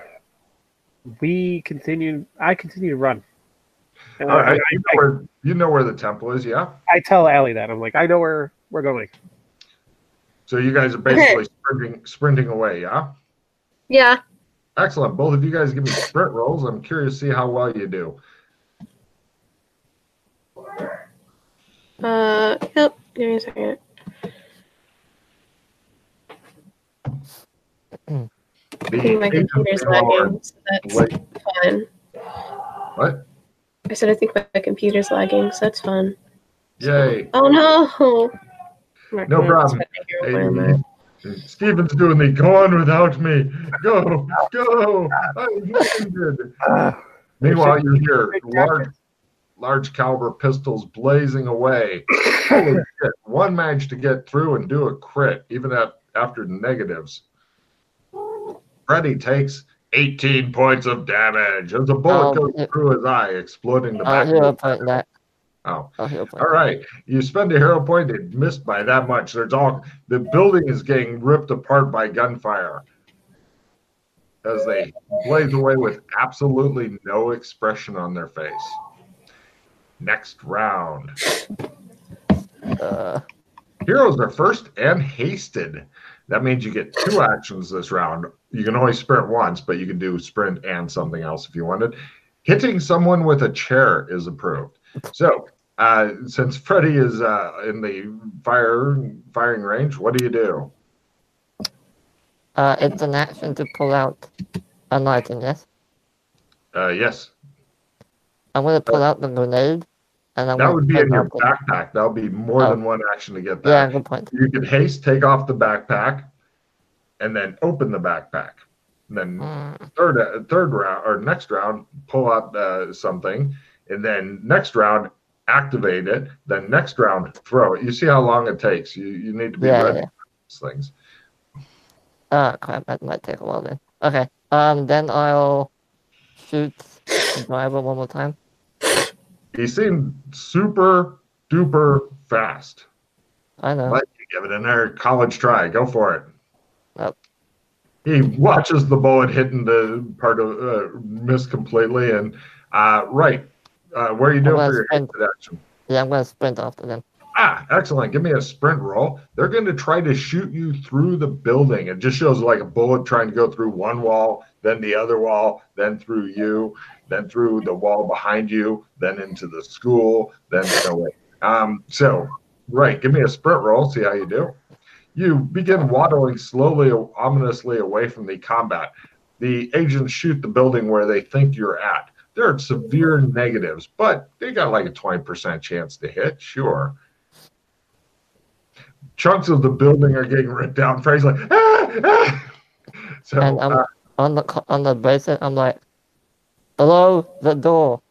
we continue. I continue to run. Uh, All right, I, you, know where, you know where the temple is, yeah? I tell Allie that. I'm like, I know where we're going. So you guys are basically sprinting, sprinting away, yeah? Yeah. Excellent. Both of you guys give me sprint rolls. I'm curious to see how well you do. Uh, yep. Give me a second. I think my agent computer's power- lagging, so that's Wait, fun. what? I said I think my computer's lagging, so that's fun. Yay. Oh no! I'm not No gonna problem. spend my hero point on that. Steven's doing the go on without me. Go, go. I'm wounded. Uh, Meanwhile, you hear large, large caliber pistols blazing away. Holy shit. One managed to get through and do a crit, even at, after negatives. Freddy takes eighteen points of damage as a bullet Oh, goes it- through his eye, exploding the I'll back of hero his point that. Oh. I'll hero point. All right, you spend a hero point. It missed by that much. There's all the building is getting ripped apart by gunfire as they blaze away with absolutely no expression on their face. Next round, Uh, heroes are first and hasted. That means you get two actions this round. You can only sprint once, but you can do sprint and something else if you wanted. Hitting someone with a chair is approved. So, uh, since Freddy is uh, in the fire firing range, what do you do? uh, it's an action to pull out an item, yes? Uh, yes, I'm gonna pull out the grenade, and I'm that gonna would be take in your off the- backpack. That would be more Oh. than one action to get Yeah, that. good point. You can haste, take off the backpack, and then open the backpack. And then Mm, third uh, third round or next round, pull out uh, something, and then next round activate it. Then next round throw it. You see how long it takes. You you need to be Yeah, ready yeah. for these things. Oh crap, that might take a while then. Okay. Um, then I'll shoot the driver one more time. He seemed super duper fast. I know. But you give it another college try. Go for it. Yep. He watches the bullet hitting the part of uh, miss completely, and uh, right. Uh, where are you doing gonna for your sprint. hasted action? Yeah, I'm gonna sprint after them. Ah, excellent. Give me a sprint roll. They're going to try to shoot you through the building. It just shows like a bullet trying to go through one wall, then the other wall, then through you, then through the wall behind you, then into the school, then no way. Um, so, right, give me a sprint roll. See how you do. You begin waddling slowly, ominously away from the combat. The agents shoot the building where they think you're at. There are severe negatives, but they got like a twenty percent chance to hit, sure. Chunks of the building are getting ripped down. Freddy's like, ah, ah. So, And I'm uh, on the co- on the bracelet. I'm like, below the door.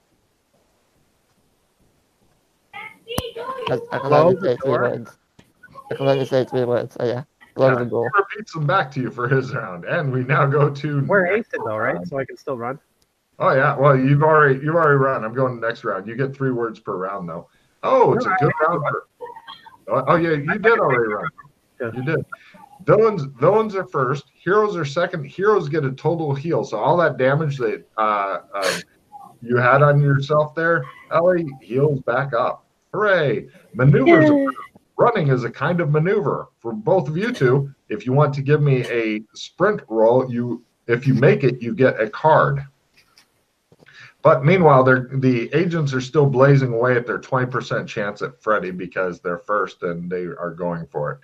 I, I can Below only the say three door? words. I can only say three words. So yeah, below yeah, the he door. repeats them back to you for his round. And we now go to We're hasted though, right? So I can still run. Oh yeah, well you've already you've already run. I'm going to the next round. You get three words per round though. Oh, it's a good round. For, oh, oh yeah, you did already run. Yeah. You did. Villains villains are first. Heroes are second. Heroes get a total heal. So all that damage that uh, uh, you had on yourself there, Ellie, heals back up. Hooray! Maneuvers. Yay. Running is a kind of maneuver for both of you two. If you want to give me a sprint roll, you if you make it, you get a card. But meanwhile, they're, the agents are still blazing away at their twenty percent chance at Freddy because they're first and they are going for it.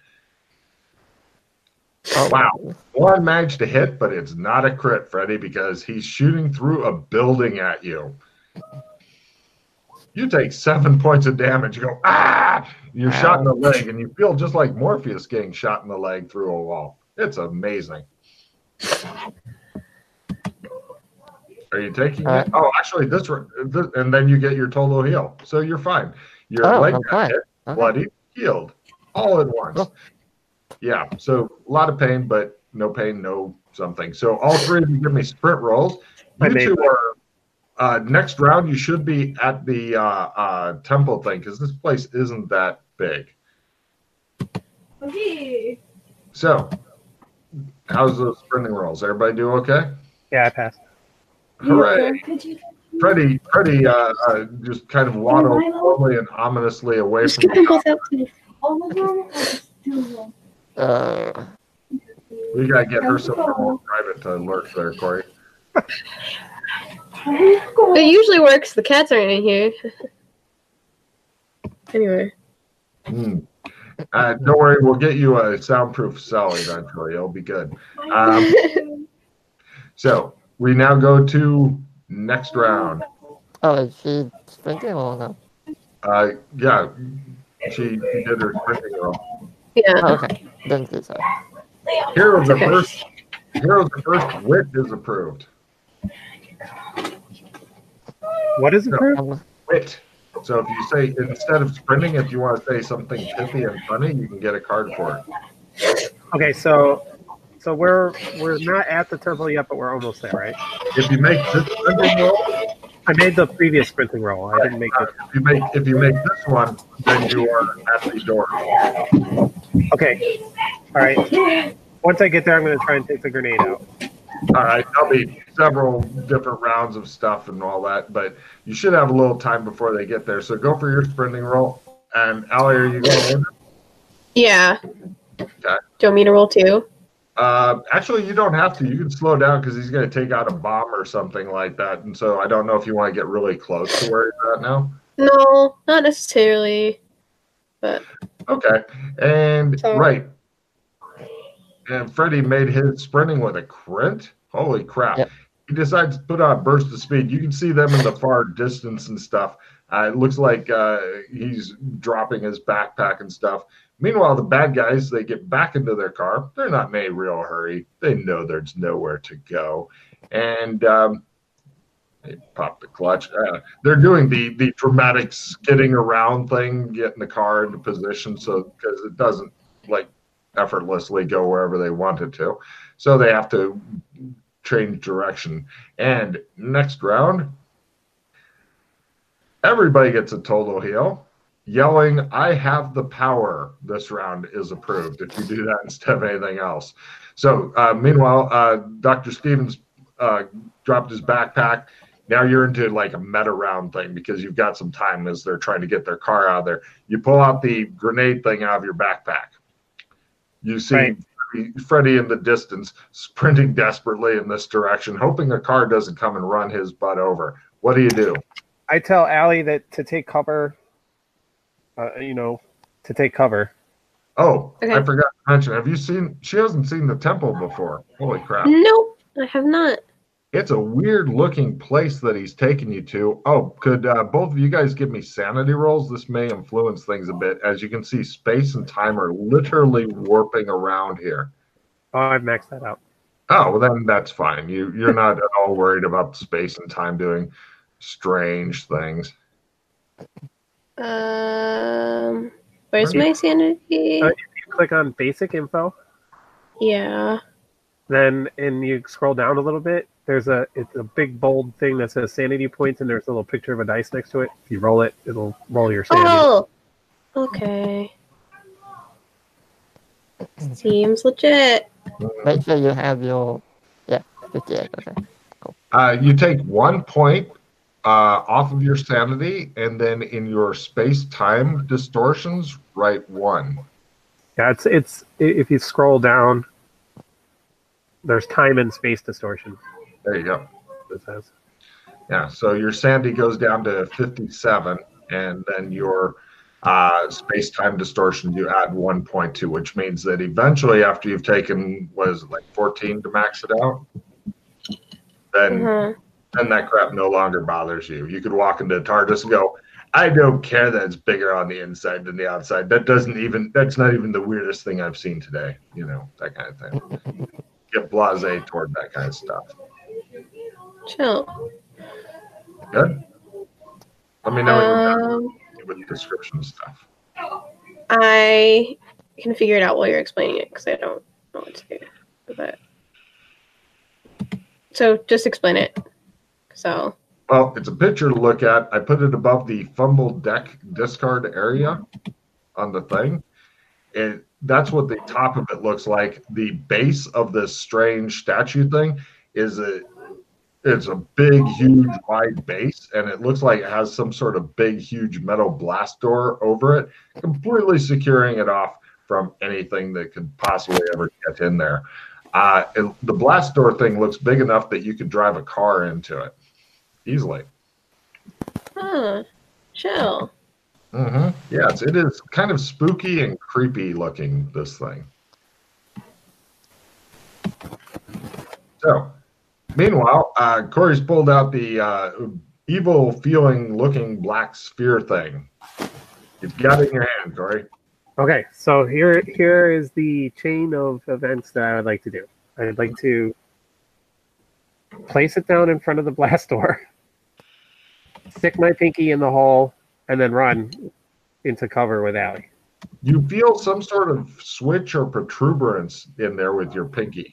Oh, Wow. One managed to hit, but it's not a crit, Freddy, because he's shooting through a building at you. You take seven points of damage. You go, ah! You're shot in the leg, and you feel just like Morpheus getting shot in the leg through a wall. It's amazing. Are you taking Uh, it? Oh, actually, this, this and then you get your total heal, so you're fine. Your Oh, leg I'm got fine. hit, Okay. bloody, healed, all at once. Cool. Yeah, so a lot of pain, but no pain, no something. So all three of you give me sprint rolls. I You made two mine. are uh, next round. You should be at the uh, uh, temple thing because this place isn't that big. Okay. So, how's those sprinting rolls? Everybody do okay? Yeah, I passed. Hooray! Could you? Freddie, Freddie, uh, uh, just kind of waddled slowly and ominously away Just from get them the both out, please. All of them? Or just two of them? Uh, We gotta get her somewhere more private to lurk there, Corey. It usually works. The cats aren't in here. Anyway. Hmm. Uh, don't worry, we'll get you a soundproof cell eventually. It'll be good. Um, so we now go to next round. oh, is she sprinting or no? Uh, yeah, she, she did her sprinting roll. Yeah. Oh, okay. Didn't see so. Heroes the Okay. first. Heroes the first. Wit is approved. What is it, No. for? Um, Wit. So if you say instead of sprinting, if you want to say something pithy and funny, you can get a card for it. Okay, so so we're we're not at the temple yet, but we're almost there, right? If you make this sprinting roll, I made the previous sprinting roll. I didn't make uh, it. if you make if you make this one, then you are at the door. Okay. All right. Once I get there, I'm going to try and take the grenade out. All right, there'll be several different rounds of stuff and all that, but you should have a little time before they get there. So go for your sprinting roll. And Allie, are you going in? Yeah. Okay. Do you want me to roll too? Uh, actually, you don't have to. You can slow down because he's going to take out a bomb or something like that. And so I don't know if you want to get really close to where he's at now. No, not necessarily. But Okay. And So- right. And Freddie made his sprinting with a crit. Holy crap. Yep. He decides to put on burst of speed. You can see them in the far distance and stuff. Uh, it looks like uh, he's dropping his backpack and stuff. Meanwhile, the bad guys, they get back into their car. They're not in a real hurry. They know there's nowhere to go. And um, they pop the clutch. Uh, they're doing the the dramatic skidding around thing, getting the car into position so because it doesn't like effortlessly go wherever they want it to. So they have to change direction. And next round, everybody gets a total heal. Yelling, I have the power, this round is approved if you do that instead of anything else. So uh, meanwhile, uh, Doctor Stevens uh, dropped his backpack. Now you're into like a meta round thing because you've got some time as they're trying to get their car out of there. You pull out the grenade thing out of your backpack. You see Right. Freddie in the distance sprinting desperately in this direction, hoping a car doesn't come and run his butt over. What do you do? I tell Allie that to take cover. Uh, you know, to take cover. Oh, Okay. I forgot to mention. Have you seen? She hasn't seen the temple before. Holy crap! nope, I have not. It's a weird looking place that he's taking you to. Oh, could uh, both of you guys give me sanity rolls? This may influence things a bit. As you can see, space and time are literally warping around here. Oh, I've maxed that out. Oh, well, then that's fine. You you're not at all worried about space and time doing strange things. Um, where's Right. my sanity? Uh, Click on basic info, Yeah. then and you scroll down a little bit. There's a it's a big bold thing that says sanity points, and there's a little picture of a dice next to it. If you roll it, it'll roll your sanity. Oh, okay. Seems legit. Make sure you have your, yeah, fifty-eight, okay. Uh, you take one point uh, off of your sanity, and then in your space-time distortions, write one. Yeah, it's it's i- if you scroll down, there's time and space distortion. There you go. It says. Yeah, so your sanity goes down to fifty-seven, and then your uh, space-time distortion you add one point to, which means that eventually, after you've taken, what is it, like fourteen to max it out, then Uh-huh. then that crap no longer bothers you. You could walk into TARDIS and go, I don't care that it's bigger on the inside than the outside. That doesn't even, that's not even the weirdest thing I've seen today. You know, that kind of thing. Get blasé toward that kind of stuff. Chill. Good. Let me know when you're Um, done with description stuff. I can figure it out while you're explaining it because I don't know what to do with it. So just explain it. So. Well, it's a picture to look at. I put it above the fumble deck discard area on the thing. And that's what the top of it looks like. The base of this strange statue thing is a it's a big, huge, wide base, and it looks like it has some sort of big, huge metal blast door over it, completely securing it off from anything that could possibly ever get in there. Uh, it, the blast door thing looks big enough that you could drive a car into it easily. Huh. Chill. Mm-hmm. Yes, it is kind of spooky and creepy looking, this thing. So, meanwhile, uh, Corey's pulled out the uh, evil feeling looking black sphere thing. You've got it in your hand, Corey. Okay, so here here is the chain of events that I would like to do. I'd like to place it down in front of the blast door, stick my pinky in the hole, and then run into cover with Allie. You feel some sort of switch or protuberance in there with your pinky.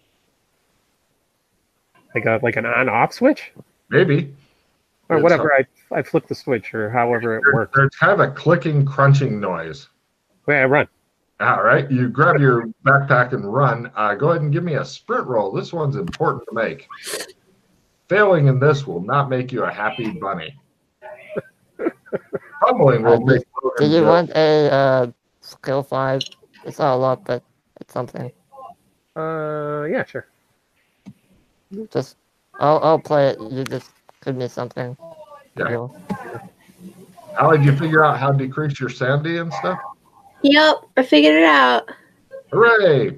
Like a like an on-off switch? Maybe. Or It's whatever, I I flip the switch or however it There- works. There's kind of a clicking, crunching noise. Wait, I run. All right, you grab your backpack and run. Uh, go ahead and give me a sprint roll. This one's important to make. Failing in this will not make you a happy bunny. Fumbling will Uh, make Do you Logan want a uh, skill five? It's not a lot, but it's something. Uh yeah, sure. Just, I'll I'll play it. You just give me something. Yeah. You'll- Allie, did you figure out how to decrease your sanity and stuff? Yep, I figured it out. Hooray!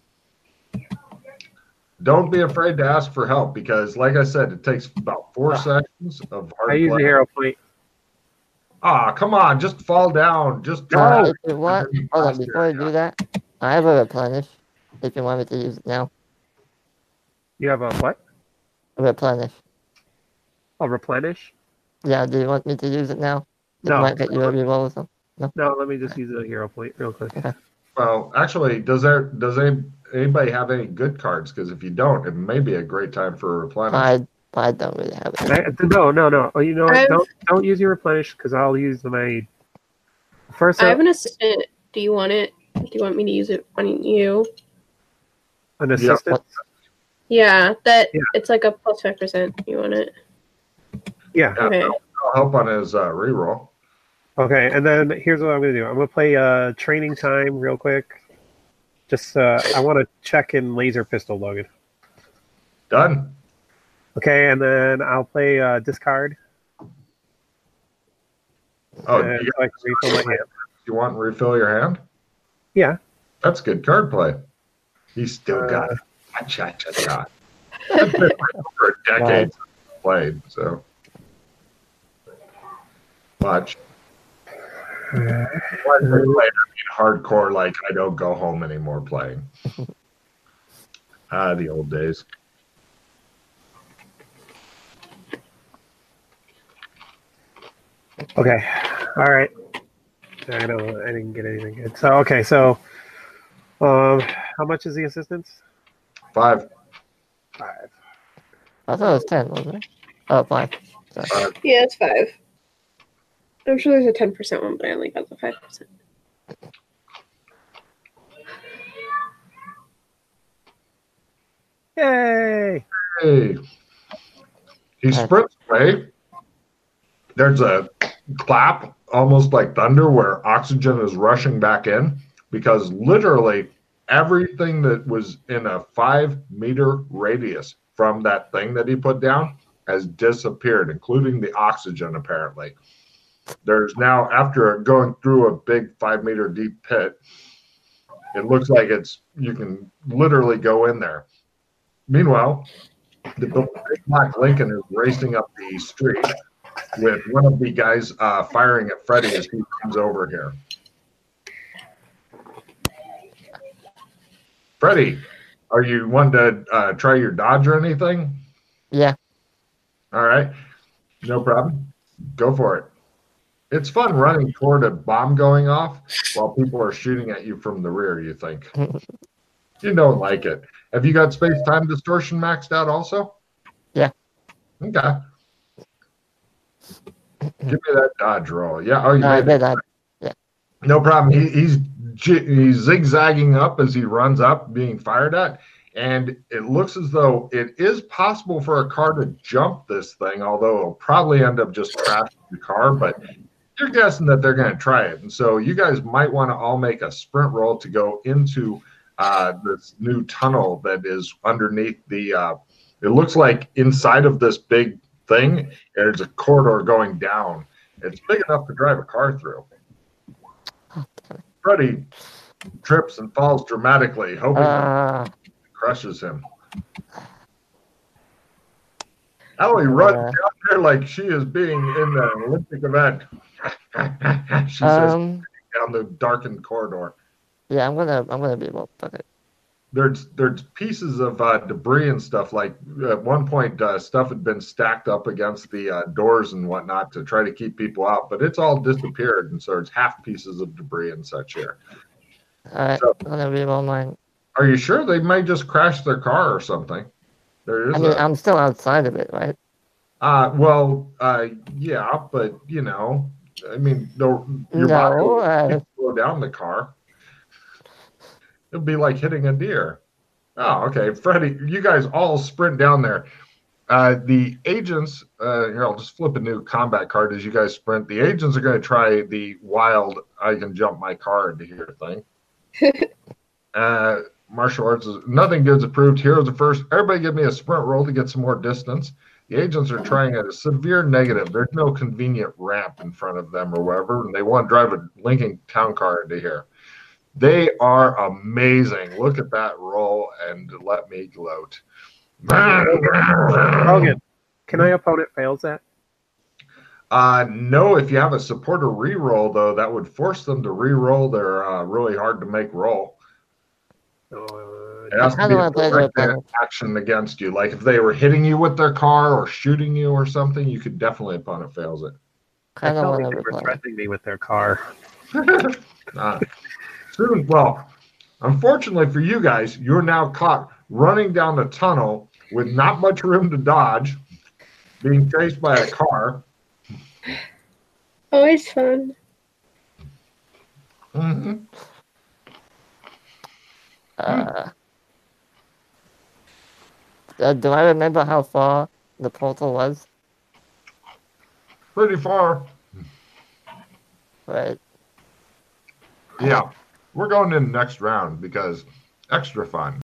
Don't be afraid to ask for help because, like I said, it takes about four sessions of hard I use the play. hero point. Ah, come on, just fall down. Just Oh, try. if you want, hold on, before you do that, I have a replenish. If you want me to use it now, You have a what? a replenish. A replenish? Yeah, do you want me to use it now? It No. might get you a reroll or something. No, let me just use the hero point real quick. Well, actually, does there does any, anybody have any good cards? Because if you don't, it may be a great time for a replenish. I I don't really have it. I, no, no, no. Oh, you know what? I've- Don't don't use your replenish because I'll use my first I uh, have an assistant. Do you want it? Do you want me to use it on you? an assistant. Yeah, that Yeah. it's like a plus five percent. You want it? Yeah. Yeah, Okay. I'll help on his uh, reroll. Okay, and then here's what I'm gonna do. I'm gonna play uh training time real quick. Just uh I want to check in laser pistol, Logan. Done. Okay, and then I'll play uh discard. Oh, and you, so I can refill my hand. you want to refill your hand? Yeah. That's good card play. He's still Uh, got it. Cha cha cha. That's been for decades played, so watch. When I play, I mean hardcore, like I don't go home anymore playing. Ah, the old days. Okay. All right. I don't. I didn't get anything good. So okay. So, um, how much is the assistance? Five. Five. I thought it was ten, wasn't it? Oh, five. Sorry. Five. Yeah, it's five. I'm sure there's a ten percent one, but I only got the five percent. Yay! Hey. He sprints away. There's a clap, almost like thunder, where oxygen is rushing back in because literally everything that was in a five meter radius from that thing that he put down has disappeared, including the oxygen, apparently. There's now, after going through a big five meter deep pit, it looks like it's, you can literally go in there. Meanwhile, the big black Lincoln is racing up the street. with one of the guys uh, firing at Freddy as he comes over here. Freddy, are you wanting to uh, try your dodge or anything? Yeah. All right. No problem. Go for it. It's fun running toward a bomb going off while people are shooting at you from the rear, you think. You don't like it. Have you got space-time distortion maxed out also? Yeah. Okay. Give me that dodge roll. Yeah. Oh, you Uh, made it. did I? No problem. He, he's j- he's zigzagging up as he runs up, being fired at, and it looks as though it is possible for a car to jump this thing, although it'll probably end up just crashing the car. But you're guessing that they're going to try it, and so you guys might want to all make a sprint roll to go into uh, this new tunnel that is underneath the. Uh, it looks like inside of this big thing, there's a corridor going down. It's big enough to drive a car through. Freddy trips and falls dramatically, hoping Uh, that crushes him. Ellie runs Uh. down there like she is being in an Olympic event. She says um, down the darkened corridor. yeah, I'm gonna, I'm gonna be able to fuck it. There's there's pieces of uh, debris and stuff. Like at one point, uh, stuff had been stacked up against the uh, doors and whatnot to try to keep people out, but it's all disappeared, and so it's half pieces of debris and such here. Alright, So- I'm gonna reroll mine. Are you sure they might just crash their car or something? There is I mean, a, I'm still outside of it, right? uh, well, uh, yeah, but you know, I mean, the, your body No, will uh, slow down the car. It'll be like hitting a deer. Oh, okay, Freddie, you guys all sprint down there. Uh, the agents, uh, here, I'll just flip a new combat card as you guys sprint. The agents are going to try the wild, I can jump my car into here thing. uh, martial arts is nothing good's approved. Heroes are first. Everybody give me a sprint roll to get some more distance. The agents are trying at a severe negative. There's no convenient ramp in front of them or wherever, and they want to drive a Lincoln Town Car into here. They are amazing. Look at that roll and let me gloat. Logan, can I opponent fails that? Uh, no, if you have a supporter reroll, though, that would force them to re-roll their uh, really hard to make roll. Uh, It has to How be do a I play direct their action against you. Like if they were hitting you with their car or shooting you or something, you could definitely opponent fails it. I kind of felt want like to they were replay. threatening me with their car. Uh, soon, well, unfortunately for you guys, you're now caught running down the tunnel with not much room to dodge, being chased by a car. Always fun. hmm Uh, uh, do I remember how far the portal was? Pretty far. Right. Yeah. We're going in the next round because extra fun.